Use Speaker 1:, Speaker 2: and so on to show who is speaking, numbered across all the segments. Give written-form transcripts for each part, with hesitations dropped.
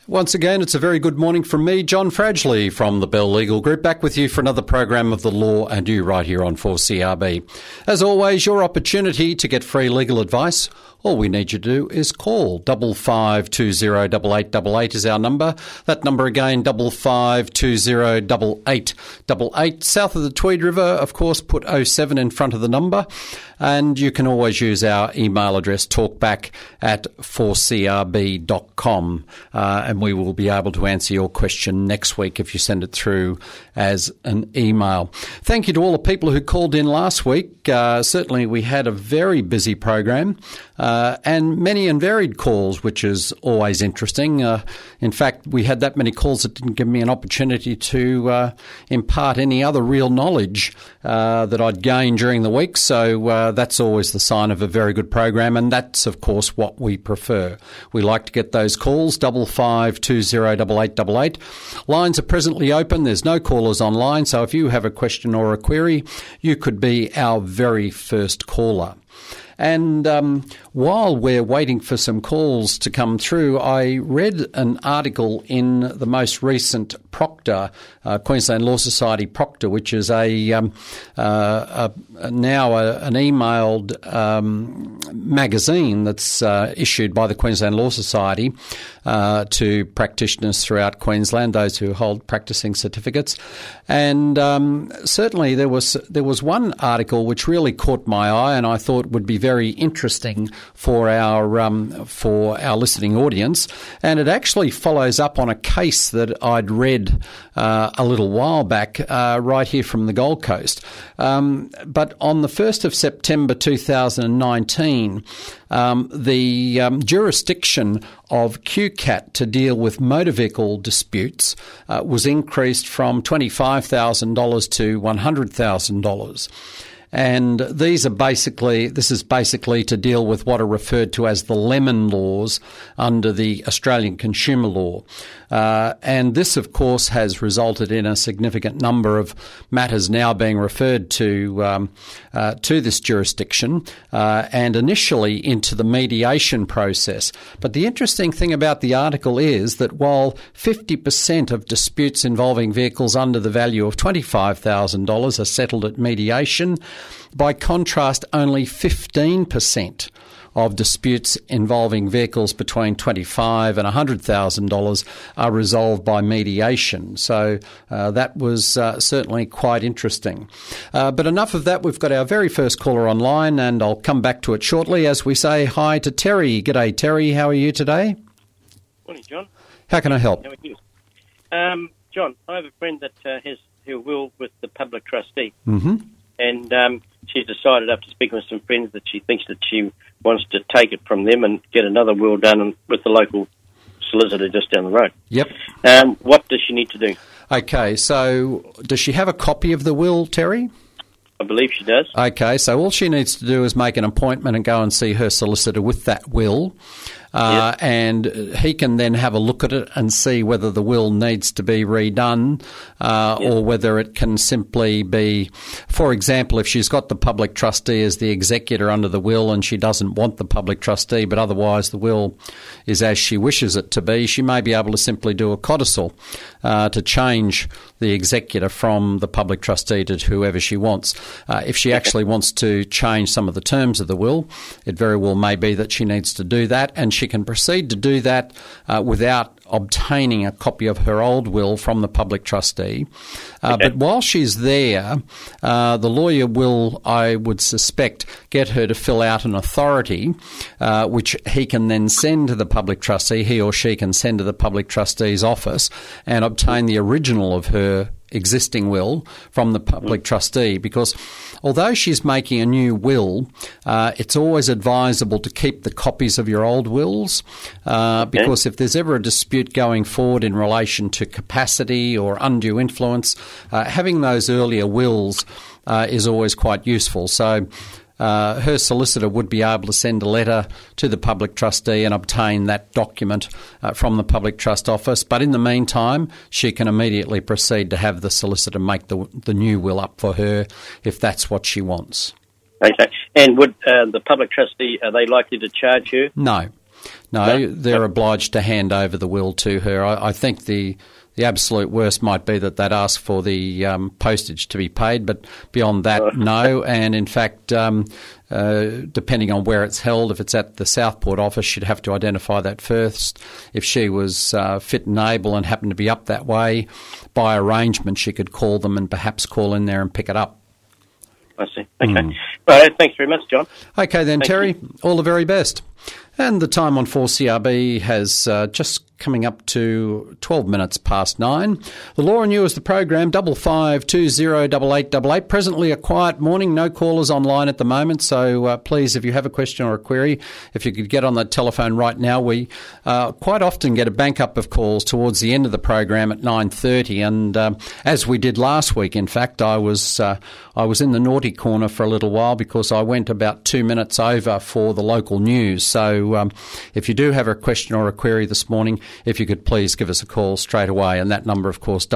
Speaker 1: Once again, it's a very good morning from me, John Fradgley from the Bell Legal Group, back with you for another program of The Law and You right here on 4CRB. As always, your opportunity to get free legal advice. All we need you to do is call 55208888 is our number. That number again, 55208888. South of the Tweed River, of course, put 07 in front of the number. And you can always use our email address, talkback@4crb.com. And we will be able to answer your question next week if you send it through as an email. Thank you to all the people who called in last week. Certainly we had a very busy program. And many and varied calls, which is always interesting. In fact, we had that many calls that didn't give me an opportunity to impart any other real knowledge that I'd gained during the week. So that's always the sign of a very good program, and that's, of course, what we prefer. We like to get those calls, 55208888. Lines are presently open. There's no callers online, so if you have a question or a query, you could be our very first caller. And while we're waiting for some calls to come through, I read an article in the most recent Proctor, Queensland Law Society Proctor, which is now an emailed magazine that's issued by the Queensland Law Society to practitioners throughout Queensland, those who hold practicing certificates. And certainly there was one article which really caught my eye, and I thought would be very interesting for our listening audience. And it actually follows up on a case that I'd read a little while back right here from the Gold Coast. But on the 1st of September 2019, the jurisdiction of QCAT to deal with motor vehicle disputes was increased from $25,000 to $100,000. And this is basically to deal with what are referred to as the lemon laws under the Australian consumer law. And this, of course, has resulted in a significant number of matters now being referred to this jurisdiction and initially into the mediation process. But the interesting thing about the article is that while 50% of disputes involving vehicles under the value of $25,000 are settled at mediation, by contrast, only 15% of disputes involving vehicles between $25,000 and $100,000 are resolved by mediation. So that was certainly quite interesting. But enough of that. We've got our very first caller online, and I'll come back to it shortly as we say hi to Terry. G'day, Terry. How are you today?
Speaker 2: Morning, John.
Speaker 1: How can I help?
Speaker 2: How are you? John, I have a friend that has her will with the public trustee.
Speaker 1: Mm-hmm.
Speaker 2: And she's decided after speaking with some friends that she thinks that she wants to take it from them and get another will done with the local solicitor just down the road.
Speaker 1: Yep.
Speaker 2: What does she need to do?
Speaker 1: Okay, so does she have a copy of the will, Terry?
Speaker 2: I believe she does.
Speaker 1: Okay, so all she needs to do is make an appointment and go and see her solicitor with that will.
Speaker 2: Yes.
Speaker 1: And he can then have a look at it and see whether the will needs to be redone or whether it can simply be, for example, if she's got the public trustee as the executor under the will and she doesn't want the public trustee, but otherwise the will is as she wishes it to be, she may be able to simply do a codicil to change the executor from the public trustee to whoever she wants. If she actually wants to change some of the terms of the will, it very well may be that she needs to do that, and she can proceed to do that without obtaining a copy of her old will from the public trustee. But while she's there, the lawyer will, I would suspect, get her to fill out an authority, which he can then send to the public trustee, he or she can send to the public trustee's office and obtain the original of her existing will from the public trustee, because although she's making a new will, it's always advisable to keep the copies of your old wills because if there's ever a dispute going forward in relation to capacity or undue influence, having those earlier wills is always quite useful. So her solicitor would be able to send a letter to the public trustee and obtain that document from the public trust office. But in the meantime, she can immediately proceed to have the solicitor make the new will up for her if that's what she wants.
Speaker 2: Okay. And would the public trustee, are they likely to charge her?
Speaker 1: No. No, they're obliged to hand over the will to her. I think the absolute worst might be that they'd ask for the postage to be paid, but beyond that, no. And in fact, depending on where it's held, if it's at the Southport office, she'd have to identify that first. If she was fit and able and happened to be up that way, by arrangement, she could call them and perhaps call in there and pick it up.
Speaker 2: I see. Okay. Well, thanks very much, John.
Speaker 1: Okay then, Terry. All the very best. And the time on 4CRB has just coming up to 12 minutes past 9. The Law and You is the program, 55208888. Presently a quiet morning, no callers online at the moment, so please, if you have a question or a query, if you could get on the telephone right now. We quite often get a bank up of calls towards the end of the program at 9:30, and as we did last week, in fact, I was in the naughty corner for a little while because I went about 2 minutes over for the local news. So if you do have a question or a query this morning, if you could please give us a call straight away, and that number, of course,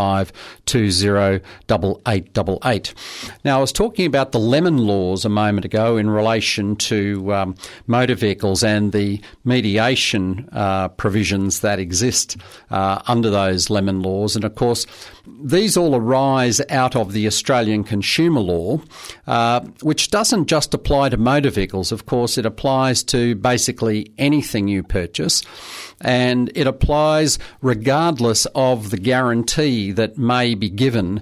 Speaker 1: 55208888. Now, I was talking about the lemon laws a moment ago in relation to motor vehicles and the mediation provisions that exist under those lemon laws. And, of course, these all arise out of the Australian Consumer Law, which doesn't just apply to motor vehicles. Of course, it applies to basically anything you purchase, and it applies regardless of the guarantee that may be given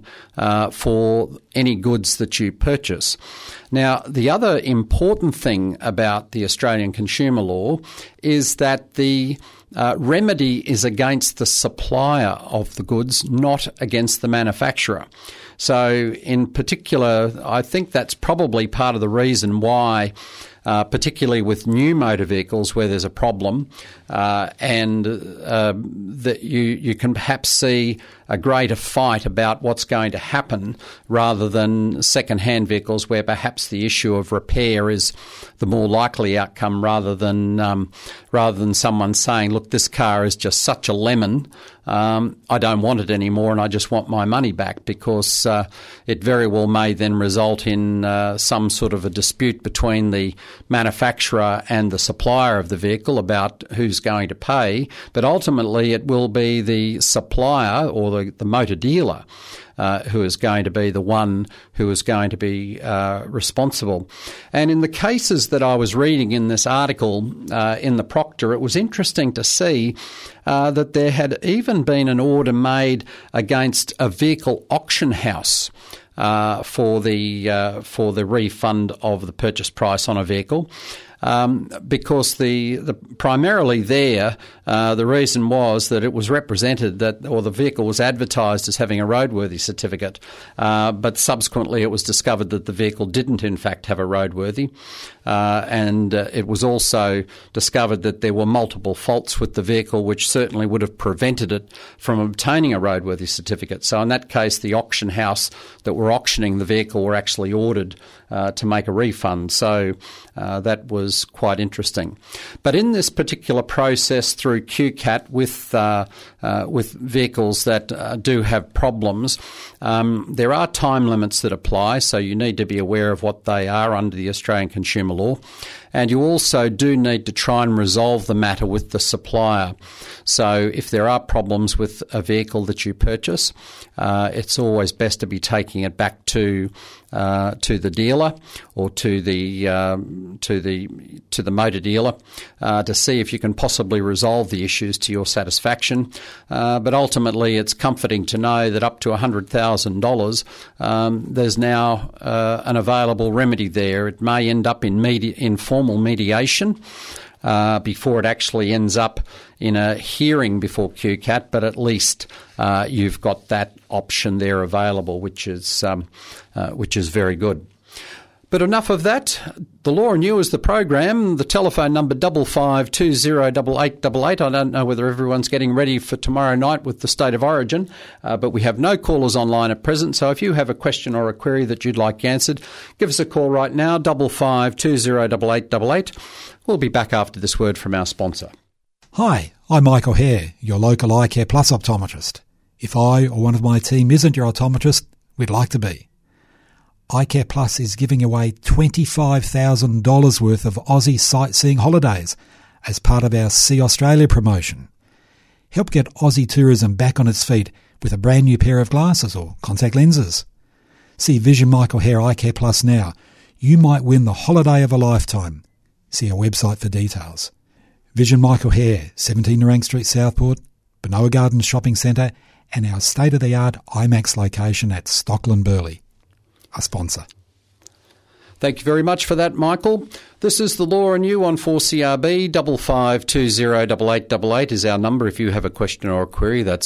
Speaker 1: for any goods that you purchase. Now, the other important thing about the Australian Consumer Law is that the remedy is against the supplier of the goods, not against the manufacturer. So in particular, I think that's probably part of the reason why, particularly with new motor vehicles where there's a problem, and that you can perhaps see a greater fight about what's going to happen rather than second-hand vehicles where perhaps the issue of repair is the more likely outcome rather than someone saying, look, this car is just such a lemon, I don't want it anymore and I just want my money back, because it very well may then result in some sort of a dispute between the manufacturer and the supplier of the vehicle about who's going to pay, but ultimately it will be the supplier or the motor dealer who is going to be the one who is going to be responsible. And in the cases that I was reading in this article in the Proctor, it was interesting to see that there had even been an order made against a vehicle auction house for the refund of the purchase price on a vehicle. Because the primarily there, the reason was that it was represented that, or the vehicle was advertised as having a roadworthy certificate, but subsequently it was discovered that the vehicle didn't in fact have a roadworthy, and it was also discovered that there were multiple faults with the vehicle which certainly would have prevented it from obtaining a roadworthy certificate. So in that case, the auction house that were auctioning the vehicle were actually ordered to make a refund. So that was quite interesting. But in this particular process through QCAT with vehicles that do have problems, there are time limits that apply, so you need to be aware of what they are under the Australian Consumer Law. And you also do need to try and resolve the matter with the supplier. So if there are problems with a vehicle that you purchase, it's always best to be taking it back to the dealer or to the motor dealer to see if you can possibly resolve the issues to your satisfaction. But ultimately, it's comforting to know that up to $100,000, there's now an available remedy there. It may end up in formal mediation before it actually ends up in a hearing before QCAT, but at least you've got that option there available, which is very good. But enough of that. The Law and You is the program. The telephone number 55208888. I don't know whether everyone's getting ready for tomorrow night with the State of Origin, but we have no callers online at present. So if you have a question or a query that you'd like answered, give us a call right now, 55208888. We'll be back after this word from our sponsor.
Speaker 3: Hi, I'm Michael Hare, your local iCare Plus optometrist. If I or one of my team isn't your optometrist, we'd like to be. iCare Plus is giving away $25,000 worth of Aussie sightseeing holidays, as part of our See Australia promotion. Help get Aussie tourism back on its feet with a brand new pair of glasses or contact lenses. See Vision Michael Hare Eye Care Plus now. You might win the holiday of a lifetime. See our website for details. Vision Michael Hare, 17 Nerang Street, Southport, Benoa Gardens Shopping Centre, and our state-of-the-art IMAX location at Stockland Burleigh. A sponsor.
Speaker 1: Thank you very much for that, Michael. This is The Law and You on 4CRB. 55208888 is our number if you have a question or a query. That's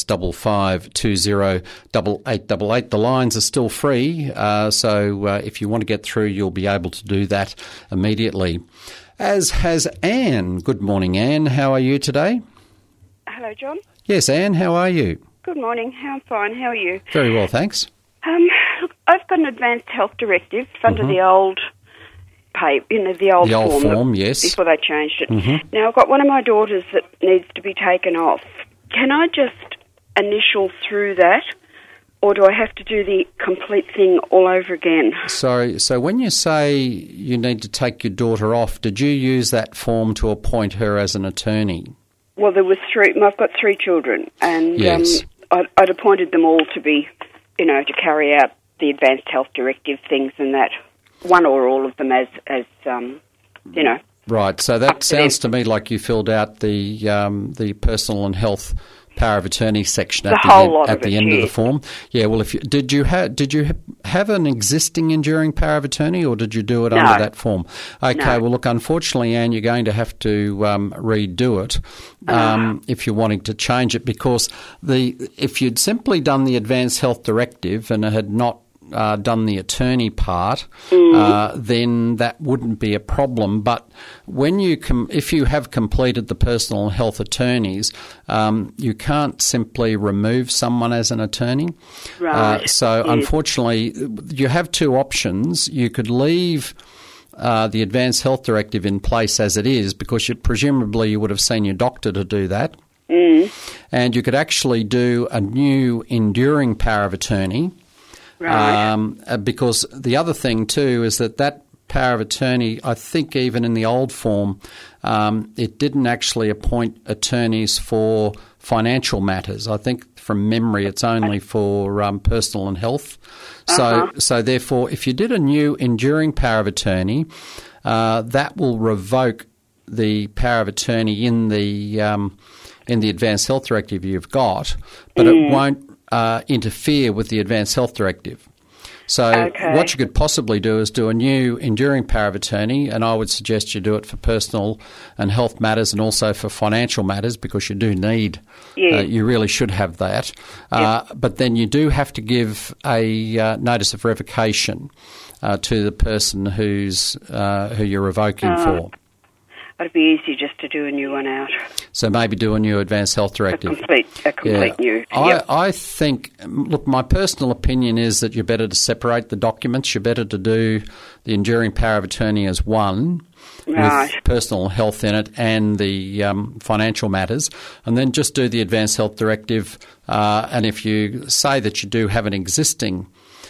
Speaker 1: 55208888. The lines are still free, so if you want to get through, you'll be able to do that immediately. As has Anne. Good morning, Anne. How are you today?
Speaker 4: Hello, John.
Speaker 1: Yes, Anne, how are you?
Speaker 4: Good morning. I'm fine. How are you?
Speaker 1: Very well, thanks.
Speaker 4: Look, I've got an advanced health directive under the old the old
Speaker 1: form, yes.
Speaker 4: Before they changed it. Now, I've got one of my daughters that needs to be taken off. Can I just initial through that, or do I have to do the complete thing all over again?
Speaker 1: So when you say you need to take your daughter off, did you use that form to appoint her as an attorney?
Speaker 4: Well, there was three. I've got three children, and
Speaker 1: yes.
Speaker 4: I'd appointed them all to be, to carry out the advanced health directive things and that. One or all of them as
Speaker 1: Right, so that sounds to me like you filled out the personal and health power of attorney section at the end of the form. Yeah, well, did you have an existing enduring power of attorney, or did you do it under that form? Okay,
Speaker 4: no.
Speaker 1: Well, look, unfortunately, Anne, you're going to have to redo it if you're wanting to change it, because if you'd simply done the advanced health directive and had not done the attorney part, then that wouldn't be a problem. But when if you have completed the personal health attorneys, you can't simply remove someone as an attorney.
Speaker 4: Right.
Speaker 1: Unfortunately, you have two options. You could leave the advanced health directive in place as it is, because presumably you would have seen your doctor to do that. And you could actually do a new enduring power of attorney.
Speaker 4: Right.
Speaker 1: Because the other thing too is that power of attorney, I think even in the old form, it didn't actually appoint attorneys for financial matters. I think from memory it's only for personal and health. So therefore, if you did a new enduring power of attorney, that will revoke the power of attorney in the advanced health directive you've got, but it won't interfere with the advanced health directive. So what you could possibly do is do a new enduring power of attorney, and I would suggest you do it for personal and health matters and also for financial matters, because you do need, you really should have that. But then you do have to give a notice of revocation to the person who you're revoking for.
Speaker 4: It'd be easy just to do a new one out.
Speaker 1: So maybe do a new advanced health directive.
Speaker 4: A complete new.
Speaker 1: I think, look, my personal opinion is that you're better to separate the documents. You're better to do the enduring power of attorney as one, with personal health in it and the financial matters, and then just do the advanced health directive. And if you say that you do have an existing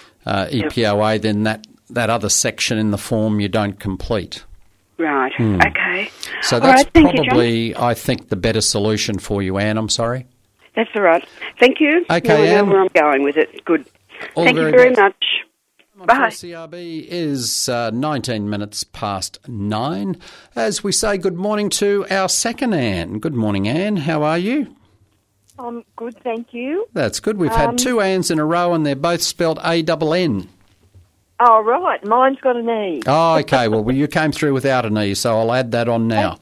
Speaker 1: EPOA, then that other section in the form you don't complete.
Speaker 4: Right, okay.
Speaker 1: So that's probably, I think, the better solution for you, Anne. I'm sorry.
Speaker 4: That's all right. Thank you.
Speaker 1: Okay,
Speaker 4: Anne. I
Speaker 1: know
Speaker 4: where I'm going with it. Good.
Speaker 1: Thank
Speaker 4: you very much. Bye.
Speaker 1: CRB is 19 minutes past 9. As we say good morning to our second Anne. Good morning, Anne. How are you?
Speaker 5: I'm good, thank you.
Speaker 1: That's good. We've had two Annes in a row, and they're both spelled A-double-N.
Speaker 5: Oh, right. Mine's got an E.
Speaker 1: Oh, okay. Well, you came through without an E, so I'll add that on now.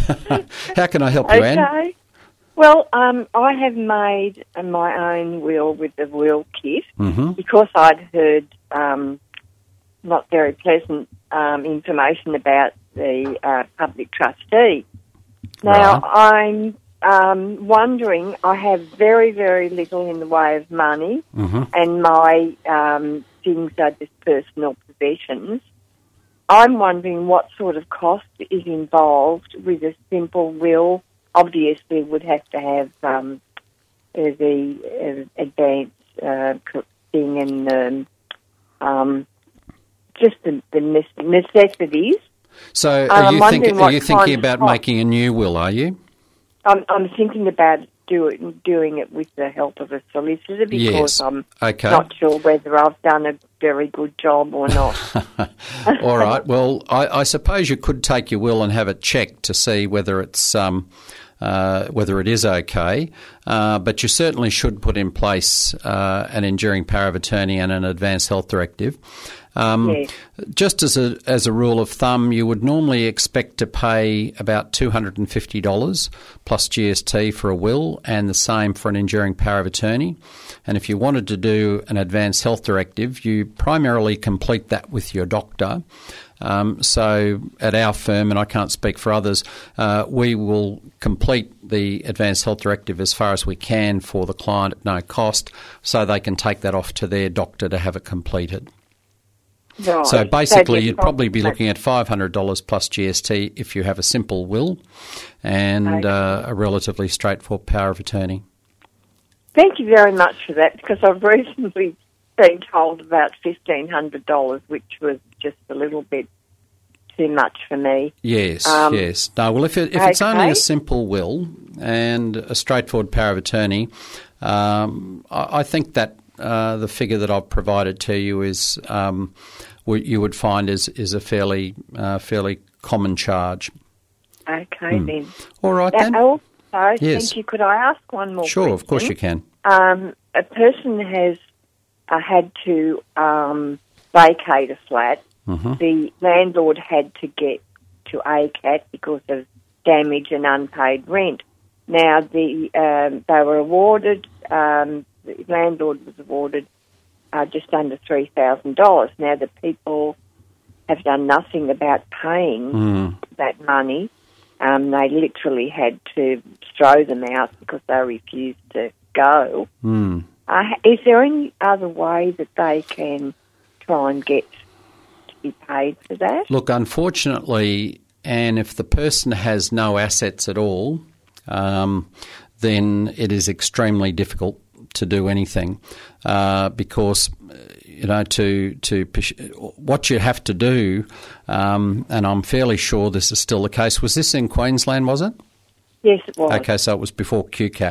Speaker 1: How can I help you, Anne?
Speaker 5: Okay. Well, I have made my own will with the will kit because I'd heard not very pleasant information about the public trustee. Now, I'm wondering, I have very, very little in the way of money, and my things are just personal possessions. I'm wondering what sort of cost is involved with a simple will. Obviously, would have to have the advanced thing and just the necessities.
Speaker 1: So are you thinking about making a new will, are you?
Speaker 5: I'm thinking about doing it with the help of a solicitor because I'm not sure whether I've done a very good job or not.
Speaker 1: All right. Well, I suppose you could take your will and have it checked to see whether it's whether it is okay, but you certainly should put in place an enduring power of attorney and an advance health directive.
Speaker 5: Yes.
Speaker 1: Just as a rule of thumb, you would normally expect to pay about $250 plus GST for a will, and the same for an enduring power of attorney. And if you wanted to do an advance health directive, you primarily complete that with your doctor. So at our firm, and I can't speak for others, we will complete the advanced health directive as far as we can for the client at no cost, so they can take that off to their doctor to have it completed.
Speaker 5: Right.
Speaker 1: So basically, you'd probably be looking at $500 plus GST if you have a simple will and a relatively straightforward power of attorney.
Speaker 5: Thank you very much for that, because I've recently been told about $1,500, which was just a little bit too much for me.
Speaker 1: Yes, yes. No, well, if it's only a simple will and a straightforward power of attorney, I think that the figure that I've provided to you is you would find is a fairly common charge.
Speaker 5: Okay, then.
Speaker 1: All right, then.
Speaker 5: Also,
Speaker 1: yes.
Speaker 5: thank you. Could I ask one more question?
Speaker 1: Sure, of course you can.
Speaker 5: A person has had to vacate a flat.
Speaker 1: Mm-hmm.
Speaker 5: The landlord had to get to ACAT because of damage and unpaid rent. Now, they were awarded, the landlord was awarded just under $3,000. Now, the people have done nothing about paying that money. They literally had to throw them out because they refused to go. Is there any other way that they can try and get to be paid for that?
Speaker 1: Look, unfortunately, and if the person has no assets at all, then it is extremely difficult to do anything because what you have to do, and I'm fairly sure this is still the case. Was this in Queensland? Was it?
Speaker 5: Yes, it was.
Speaker 1: Okay, so it was before QCAT.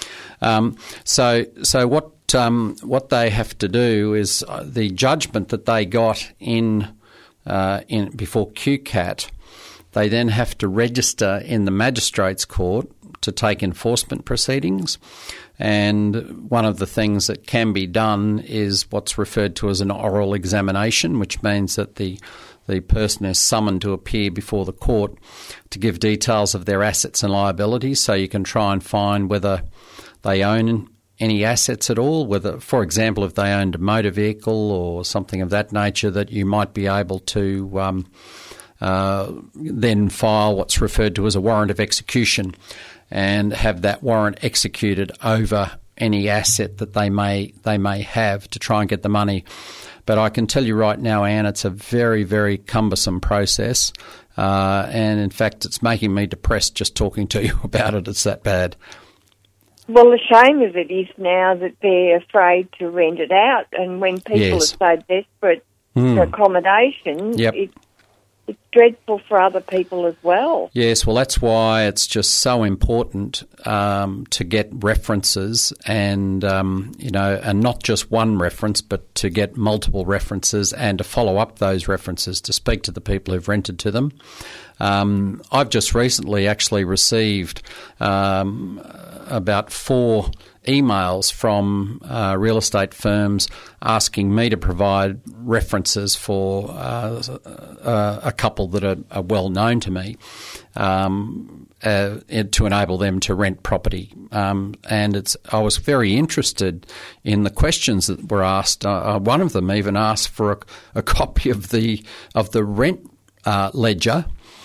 Speaker 1: So what they have to do is the judgment that they got in before QCAT, they then have to register in the Magistrates Court to take enforcement proceedings. And one of the things that can be done is what's referred to as an oral examination, which means that the person is summoned to appear before the court to give details of their assets and liabilities, so you can try and find whether they own any assets at all, whether, for example, if they owned a motor vehicle or something of that nature, that you might be able to then file what's referred to as a warrant of execution and have that warrant executed over any asset that they may have to try and get the money. But I can tell you right now, Anne, it's a very, very cumbersome process, and in fact it's making me depressed just talking to you about it. It's that bad.
Speaker 5: Well, the shame of it is now that they're afraid to rent it out, and when people are so desperate for accommodation, it's dreadful for other people as well.
Speaker 1: Yes, well, that's why it's just so important to get references and, and not just one reference, but to get multiple references and to follow up those references, to speak to the people who've rented to them. I've just recently actually received about 4 emails from real estate firms asking me to provide references for a couple that are well known to me to enable them to rent property. And I was very interested in the questions that were asked. One of them even asked for a copy of the rent ledger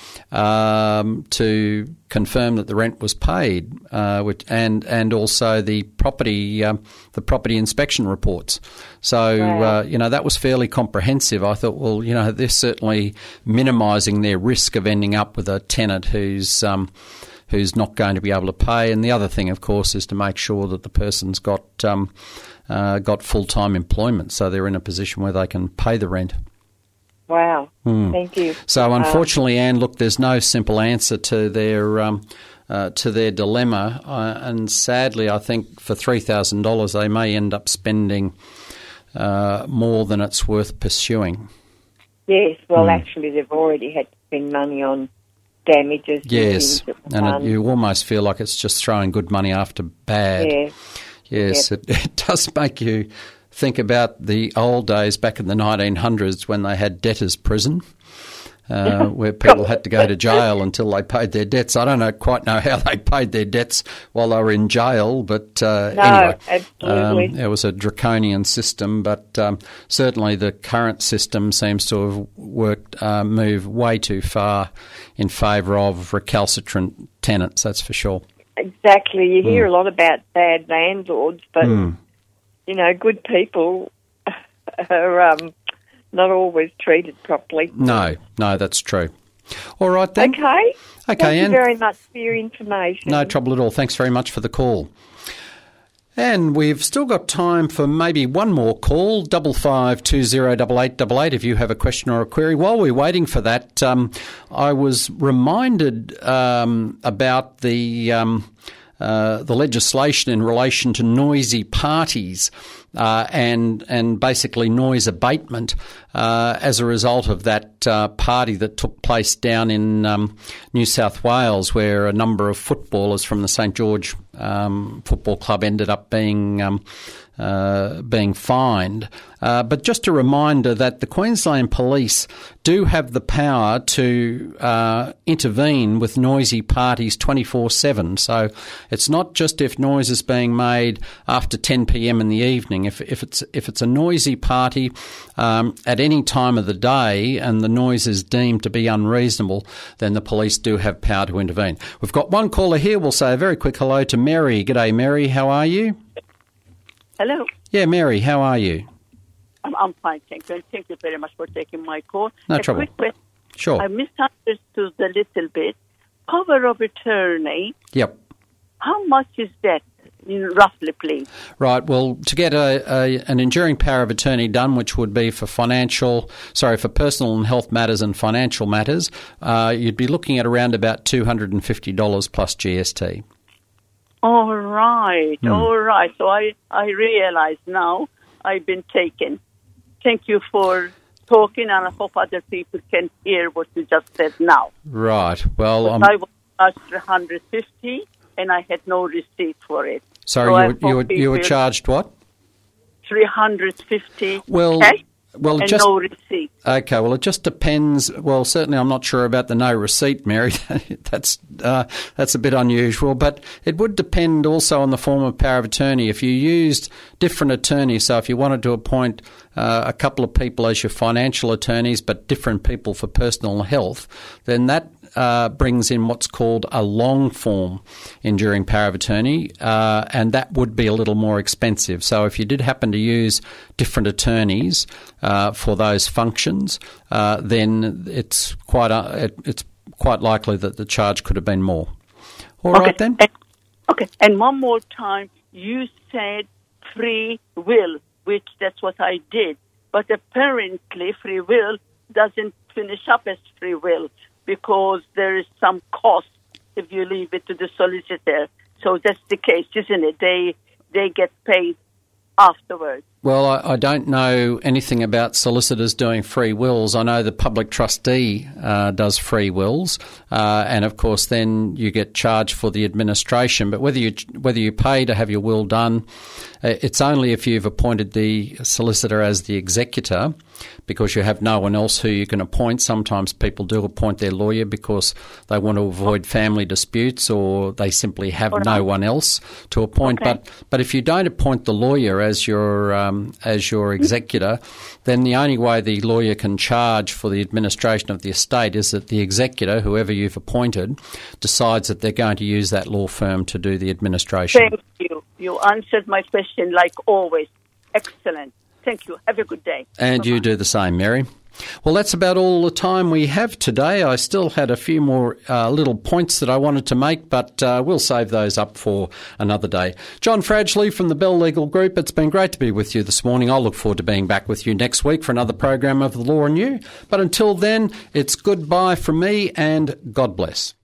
Speaker 1: to confirm that the rent was paid, and also the property inspection reports. So that was fairly comprehensive. I thought, well, they're certainly minimising their risk of ending up with a tenant who's not going to be able to pay. And the other thing, of course, is to make sure that the person's got full-time employment, so they're in a position where they can pay the rent.
Speaker 5: Wow. Thank you.
Speaker 1: So unfortunately, Anne, look, there's no simple answer to their dilemma, and sadly, I think for $3,000 they may end up spending more than it's worth pursuing.
Speaker 5: Yes, well, actually, they've already had to spend money on damages.
Speaker 1: Yes, and you almost feel like it's just throwing good money after bad.
Speaker 5: Yeah.
Speaker 1: Yes,
Speaker 5: Yep.
Speaker 1: it does make you think about the old days back in the 1900s when they had debtors' prison, where people had to go to jail until they paid their debts. I don't quite know how they paid their debts while they were in jail, but anyway,
Speaker 5: absolutely.
Speaker 1: it was a draconian system, but certainly the current system seems to have moved way too far in favour of recalcitrant tenants, that's for sure.
Speaker 5: Exactly. You hear a lot about bad landlords, but, good people are not always treated properly.
Speaker 1: No, that's true. All right, then.
Speaker 5: Okay. Thank
Speaker 1: Anne.
Speaker 5: you very much for your information.
Speaker 1: No trouble at all. Thanks very much for the call. And we've still got time for maybe one more call, 55208888, if you have a question or a query. While we're waiting for that, I was reminded about the legislation in relation to noisy parties and basically noise abatement as a result of that party that took place down in New South Wales, where a number of footballers from the St George Football Club ended up being fined. But just a reminder that the Queensland Police do have the power to intervene with noisy parties 24/7. So it's not just if noise is being made after 10 p.m. in the evening. If it's a noisy party at any time of the day and the noise is deemed to be unreasonable, then the police do have power to intervene. We've got one caller here. We'll say a very quick hello to Mary. G'day, Mary. How are you?
Speaker 6: Hello.
Speaker 1: Yeah, Mary, how are you?
Speaker 6: I'm fine, thank you. And thank you very much for taking my call.
Speaker 1: No trouble.
Speaker 6: Quick question.
Speaker 1: Sure.
Speaker 6: I misunderstood a little bit. Power of attorney.
Speaker 1: Yep.
Speaker 6: How much is that, roughly, please?
Speaker 1: Right. Well, to get an enduring power of attorney done, which would be for personal and health matters and financial matters, you'd be looking at around about $250 plus GST.
Speaker 6: All right. All right. So I realize now I've been taken. Thank you for talking, and I hope other people can hear what you just said now.
Speaker 1: Right. Well,
Speaker 6: I was charged $150, and I had no receipt for it.
Speaker 1: Sorry, so you were charged what?
Speaker 6: $350.
Speaker 1: Well,
Speaker 6: and no receipt.
Speaker 1: Okay, well, it just depends. Well, certainly I'm not sure about the no receipt, Mary. That's a bit unusual, but it would depend also on the form of power of attorney. If you used different attorneys, so if you wanted to appoint a couple of people as your financial attorneys but different people for personal health, then that brings in what's called a long form enduring power of attorney, and that would be a little more expensive. So if you did happen to use different attorneys for those functions, then it's quite likely that the charge could have been more. All right then.
Speaker 6: Okay, and one more time, you said free will, which that's what I did, but apparently free will doesn't finish up as free will, because there is some cost if you leave it to the solicitor. So that's the case, isn't it? They get paid afterwards.
Speaker 1: Well, I don't know anything about solicitors doing free wills. I know the public trustee does free wills, and of course then you get charged for the administration. But whether you pay to have your will done, it's only if you've appointed the solicitor as the executor, because you have no one else who you can appoint. Sometimes people do appoint their lawyer because they want to avoid family disputes, or they simply have no one else to appoint.
Speaker 6: Okay.
Speaker 1: But if you don't appoint the lawyer as your executor, then the only way the lawyer can charge for the administration of the estate is that the executor, whoever you've appointed, decides that they're going to use that law firm to do the administration.
Speaker 6: Thank you. You answered my question like always. Excellent. Thank you. Have a good day.
Speaker 1: And you do the same, Mary. Well, that's about all the time we have today. I still had a few more little points that I wanted to make, but we'll save those up for another day. John Fradgley from the Bell Legal Group, it's been great to be with you this morning. I'll look forward to being back with you next week for another program of The Law and You. But until then, it's goodbye from me and God bless.